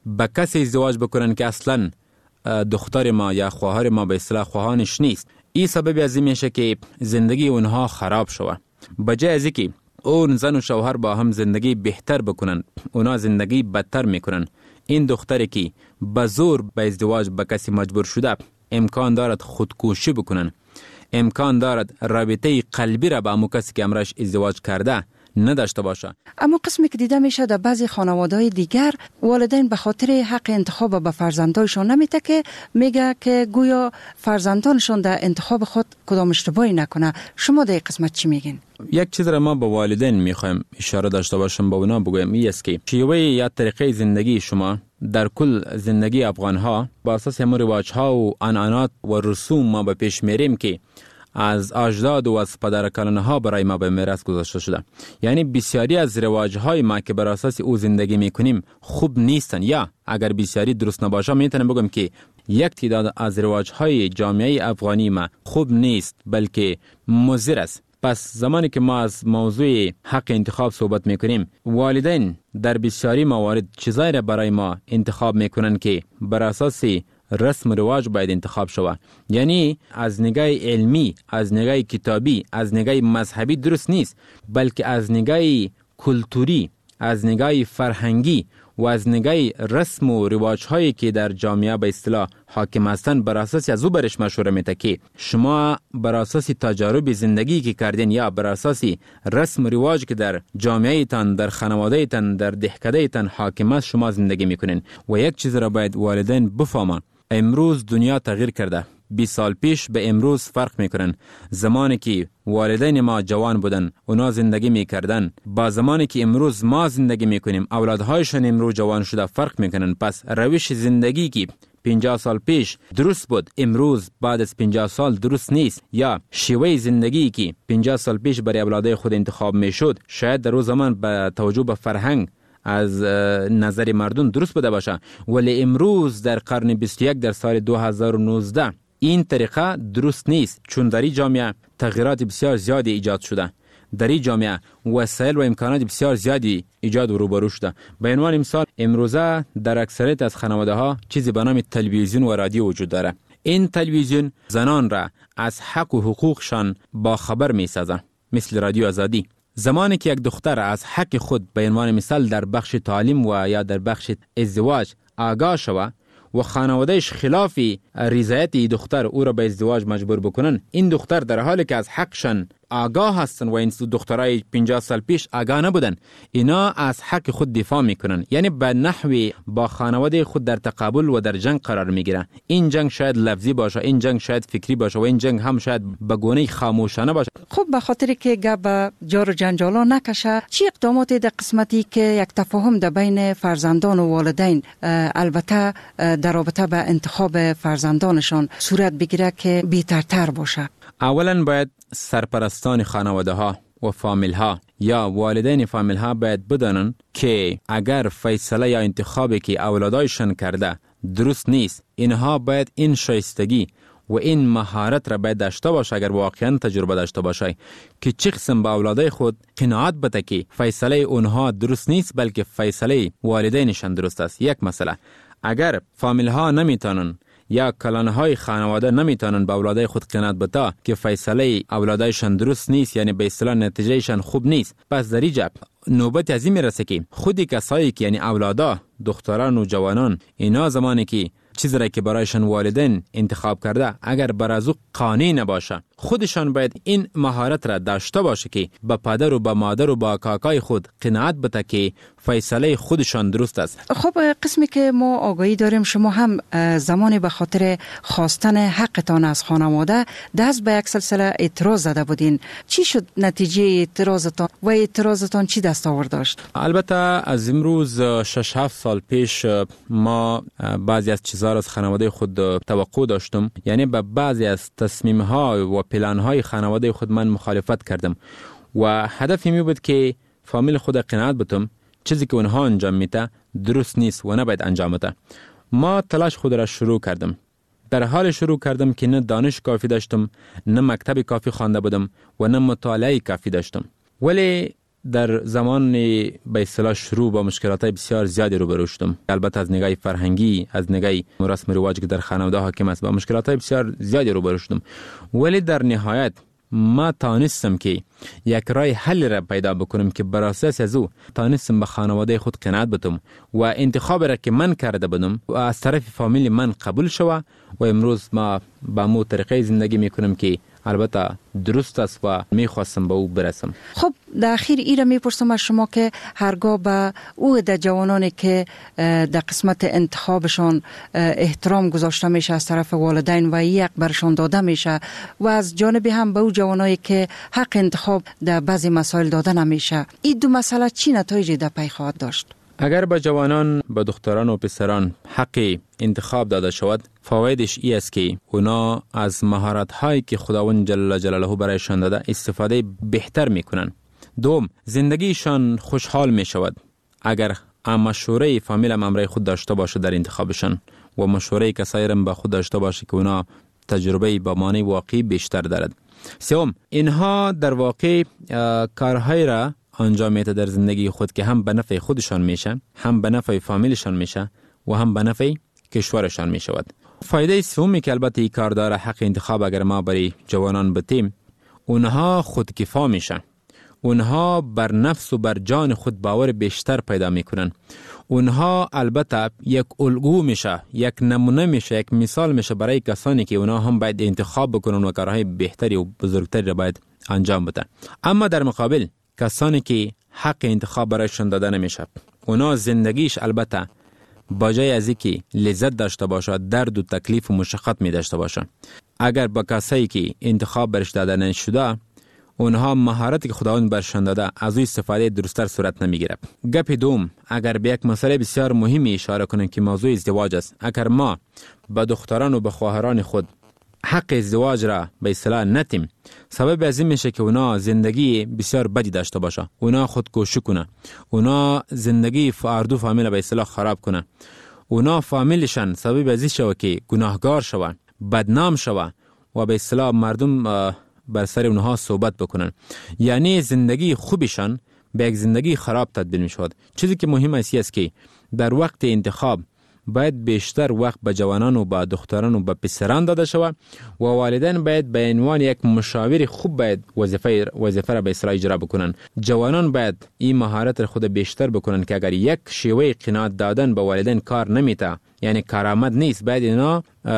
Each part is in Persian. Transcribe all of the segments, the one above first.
با کسی ازدواج بکنن که اصلا دختر ما یا خواهر ما به اصطلاح خواهانش نیست. این سبب از این میشه که زندگی اونها خراب شوه. بجای از اینکه اون زن و شوهر با هم زندگی بهتر بکنن، اونا زندگی بدتر میکنن. این دختری که به زور به ازدواج با کسی مجبور شده، امکان دارد خودکشی بکنن، امکان دارد رابطه قلبی را با امو کسی که امرش ازدواج کرده نداشته باشه. اما قسمی که دیده میشه در بعضی خانواده‌های دیگر والدین به خاطر حق انتخاب به فرزندانشون نمیده که میگه که گویا فرزندانشون در انتخاب خود کدام اشتباهی نکنه. شما در این قسمت چی میگین؟ یک چیز را ما با والدین میخوایم اشاره داشته باشم، با اونا بگویم این است که شیوه یا طریقه زندگی شما در کل زندگی افغانها با اساس همون رواج‌ها و عنعنات و رسوم ما به پیش میریم که از اجداد و از پدرکلانها برای ما به میراث گذاشته شده. یعنی بسیاری از رواج‌های ما که بر اساس او زندگی میکنیم خوب نیستن، یا اگر بسیاری درست نباشه میتونم بگم که یک تعداد از رواج‌های جامعه افغانی ما خوب نیست بلکه مضر است. پس زمانی که ما از موضوع حق انتخاب صحبت میکنیم، والدین در بسیاری موارد چیزایی را برای ما انتخاب میکنن که بر اساس رسم و رواج باید انتخاب شود. یعنی از نگاه علمی، از نگاه کتابی، از نگاه مذهبی درست نیست، بلکه از نگاه کلتوری، از نگاه فرهنگی و از نگاه رسم و رواج هایی که در جامعه به اصطلاح حاکم هستند بر اساس از او برش مشوره میده که شما بر اساس تجارب زندگی که کردین یا بر اساس رسم و رواج که در جامعه تان، در خانواده تان، در دهکده تان حاکم است شما زندگی میکنین. و یک چیز را باید والدین بفهمن، امروز دنیا تغییر کرده. 20 سال پیش به امروز فرق میکنن. زمانی که والدین ما جوان بودن اونا زندگی میکردن با زمانی که امروز ما زندگی میکنیم اولادهایشون امروز جوان شده فرق میکنن. پس روش زندگی که 50 سال پیش درست بود امروز بعد از 50 سال درست نیست، یا شیوه زندگی که 50 سال پیش برای اولادای خود انتخاب میشد شاید در روز زمان به توجه به فرهنگ از نظر مردم درست بوده باشه، ولی امروز در قرن 21 در سال 2019 این طریقه درست نیست، چون در این جامعه تغییرات بسیار زیادی ایجاد شده. در این جامعه وسایل و امکانات بسیار زیادی ایجاد و روبرو شده. به عنوان مثال امروزه در اکثریت از خانواده ها چیزی به نام تلویزیون و رادیو وجود داره. این تلویزیون زنان را از حق و حقوقشان با خبر می سازه، مثل رادیو آزادی. زمانی که یک دختر از حق خود به عنوان مثال در بخش تعلیم و یا در بخش ازدواج آگاه شود و خانوادهش خلاف رضایت دختر او را به ازدواج مجبور بکنن، این دختر در حالی که از حقشان آگاه هستن و این دخترای 50 سال پیش آگاه نبودن، اینا از حق خود دفاع میکنن، یعنی به نحوی با خانواده خود در تقابل و در جنگ قرار میگیرن. این جنگ شاید لفظی باشه، این جنگ شاید فکری باشه و این جنگ هم شاید به گونه خاموشانه باشه. خب به خاطر که گپ جار و جنجالا نکشه، چی اقداماتی در قسمتی که یک تفاهم در بین فرزندان و والدین البته در رابطه به انتخاب فرزندانشان صورت بگیره که بهترتر باشه؟ اولا باید سرپرستان خانواده ها و فامیل ها یا والدین فامیل ها باید بدانن که اگر فیصله یا انتخابی که اولادایشان کرده درست نیست، اینها باید این شایستگی و این مهارت را باید داشته باشه، اگر واقعا تجربه داشته باشه که چه قسم با اولادای خود قناعت بده که فیصله اونها درست نیست بلکه فیصله والدینشان درست است. یک مسئله، اگر فامیل ها نمیتونن یا کلانهای خانواده نمیتونن با اولادای خود قناعت بده که فیصله اولادایشان درست نیست، یعنی به اصطلاح نتیجهشان خوب نیست، پس در اینجا نوبت از این میرسه که خودی کسایی که یعنی اولادا، دختران و جوانان، اینا زمانی که چیزی را که برایشان والدین انتخاب کرده اگر بر از او قانع نباشه، خودشان باید این مهارت را داشته باشه که با پدر و با مادر و با کاکای خود قناعت بده که فیصله خودشان درست است. خب قسمی که ما آگاهی داریم شما هم زمانی به خاطر خواستن حقتان از خانواده دست به یک سلسله اعتراض زده بودین. چی شد نتیجه اعتراضتان و اعتراضتان چی دستاورد داشت؟ البته از امروز 6-7 سال پیش ما بعضی از چیزها از خانواده خود توقع داشتم، یعنی به بعضی از تصمیم‌ها و پلان‌های خانواده خود من مخالفت کردم و هدفی می بود که فامیل خود قناعت بتم چیزی که اونها انجام میده درست نیست و نباید انجام بده. ما تلاش خود را شروع کردم. در حال شروع کردم که نه دانش کافی داشتم، نه مکتب کافی خوانده بودم و نه مطالعه کافی داشتم، ولی در زمان به اصطلاح شروع با مشکلات بسیار زیادی روبرو شدم. البته از نگاه فرهنگی، از نگاه رسم و رواج که در خانواده حاکم است، با مشکلات بسیار زیادی روبرو شدم. ولی در نهایت ما تانستم که یک راه حل را پیدا بکنم که بر اساس از او تانستم به خانواده خود قناعت بدم و انتخاب را که من کرده بودم و از طرف فامیل من قبول شوه و امروز ما با مو طریقه زندگی میکنم که البته درست است و میخواستم به او برسم. خب در اخیر ایره میپرسم از شما که هرگاه به او در جوانانی که در قسمت انتخابشان احترام گذاشته میشه از طرف والدین و یک برشان داده میشه و از جانب هم به او جوانایی که حق انتخاب در بعضی مسائل داده نمیشه، این دو مسئله چی نتایجی در پی خواهد داشت؟ اگر به جوانان، به دختران و پسران حق انتخاب داده شود، فوایدش ای است که اونا از مهارت هایی که خداوند جل جلاله برایشان داده استفاده بهتر میکنن. دوم، زندگیشان خوشحال می شود. اگر مشوره فامیل هم امرای خود داشته باشه در انتخابشان و مشوره کسایی هم به خود داشته باشه که اونا تجربه با معنی واقعی بیشتر دارد. سوم، اینها در واقع کارهای را انجام میده در زندگی خود که هم به نفع خودشان میشه، هم به نفع فامیلشان میشه و هم به نفع کشورشان میشود. فایده سومی که البته این کار داره حق انتخاب، اگر ما برای جوانان بتیم، اونها خودکفا میشن، اونها بر نفس و بر جان خود باور بیشتر پیدا میکنن، اونها البته یک الگو میشه، یک نمونه میشه، یک مثال میشه برای کسانی که اونها هم باید انتخاب بکنن و کارهای بهتری و بزرگتری را باید انجام بدن. اما در مقابل کسانی که حق انتخاب برایشان داده نمیشه، اونا زندگیش البته با جای از اینکه لذت داشته باشه، درد و تکلیف و مشقت می داشته باشه. اگر با کسایی که انتخاب برش داده نشده، اونها مهارتی که خداوند برشان داده از او استفاده درستر صورت نمیگیره. گپ دوم، اگر به یک مسئله بسیار مهمی اشاره کنیم که موضوع ازدواج است، اگر ما با دختران و با خواهران خود حق ازدواج را به اصطلاح نتیم، سبب از این میشه که اونا زندگی بسیار بدی داشته باشه، اونا خودکشی کنه، اونا زندگی فردو فامیل به اصطلاح خراب کنه، اونا فامیلشان سبب از این شوه که گناهگار شوه، بدنام شوه و به اصطلاح مردم بر سر اونها صحبت بکنن. یعنی زندگی خوبشان به یک زندگی خراب تبدیل می شود. چیزی که مهم است که در وقت انتخاب باید بیشتر وقت به جوانان و به دختران و به پسران داده شود و والدین باید به عنوان یک مشاور خوب باید وظیفه را به اصطلاح اجرا بکنن. جوانان باید این مهارت را خود بیشتر بکنن که اگر یک شیوه قناعت دادن به والدین کار نمیته، یعنی کارآمد نیست، باید اینا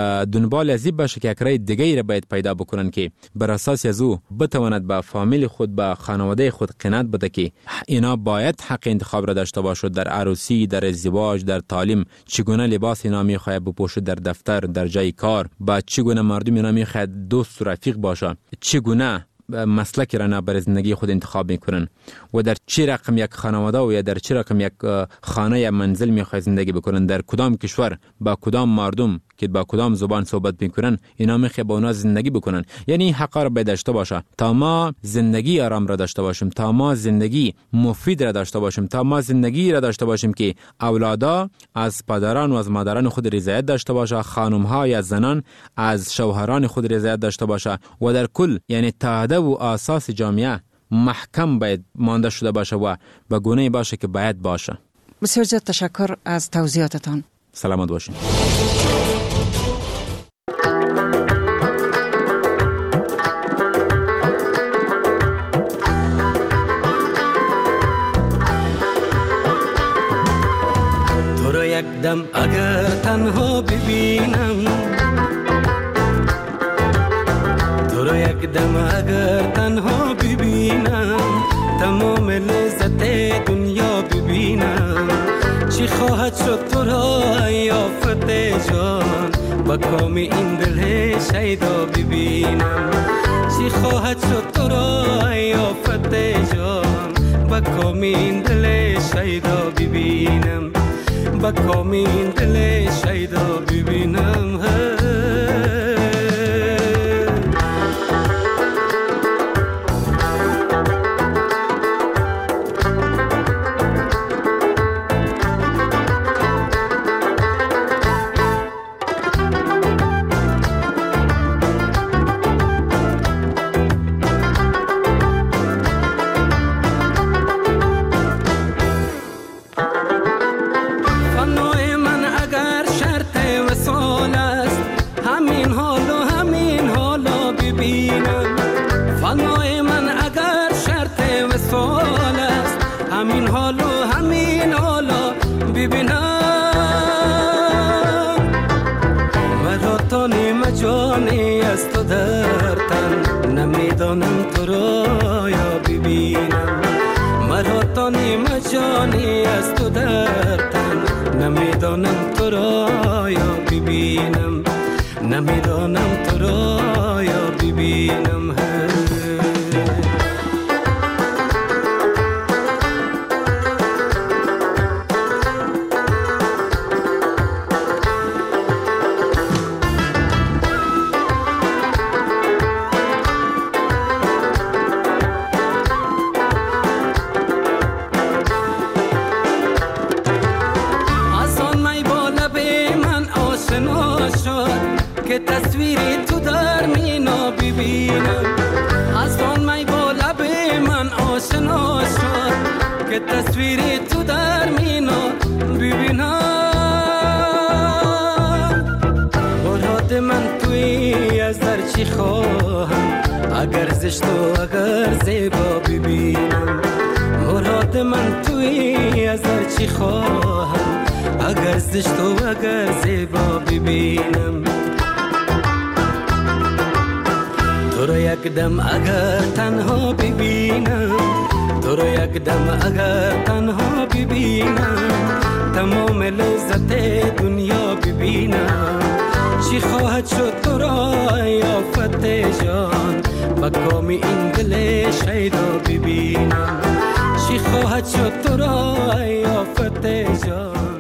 دنبال از این باشه که یک راه دیگه را باید پیدا بکنن که بر اساس از او بتواند به فامیل خود، به خانواده خود قناعت بده که اینا باید حق انتخاب را داشته باشد در عروسی، در ازدواج، در تعلیم، چگونه لباس اینا میخواهد بپوشد در دفتر، در جای کار، با چگونه مردم اینا میخواهد دوست و رفیق باشه، چگونه مسلکی را برای زندگی خود انتخاب میکنن و در چه رقم یک خانواده و یا در چه رقم یک خانه یا منزل میخواد زندگی بکنن، در کدام کشور با کدام مردم که با کدام زبان صحبت میکنن، اینا میخواد با اونا زندگی بکنن. یعنی حق را باید داشته باشه تا ما زندگی آرام را داشته باشیم، تا ما زندگی مفید را داشته باشیم، تا ما زندگی را داشته باشیم که اولادا از پدران و از مادران خود رضایت داشته باشه، خانم ها یا زنان از شوهران خود رضایت داشته باشه و در کل یعنی تعهد و اساس جامعه محکم باید مانده شده باشه و به گونه باشه که باید باشه. بسیار زیاد تشکر از توضیحاتتان. سلامت باشین. تو رو یک دم اگر تنها ببینم، تو رو یک دم اگر تنها ببینم، تمام لذت دنیا ببینم. چی خواهد شد تو را یافت جان، با کام این دل شیدا ببینم. چی خواهد شد تو را یافت جان، با کام این دل شیدا ببینم، با کام این دل شیدا ببینم. در تن، نمیدانم تو را یا ببینم. مرا تا نیمه جانی از تو در تن، نمیدانم تو را یا ببینم، نمیدانم تو را یا ببینم. که تصویری تو در مینا ببینم، از آن می با لب من آشنا شد که تصویری تو در مینا ببینم. مراد من توی از در چی خواهم، اگر زشت و اگر زیبا ببینم. مراد من توی از در چی خواهم، اگر زشت و اگر زیبا ببینم. تو رو یک دم اگر تنها ببینم، تو رو یک دم اگر تنها ببینم، تمام لذت دنیا ببینم. چی خواهد شد تو را یافت جان، با کام این دل شیدا ببینم. چی خواهد شد تو را یافت جان.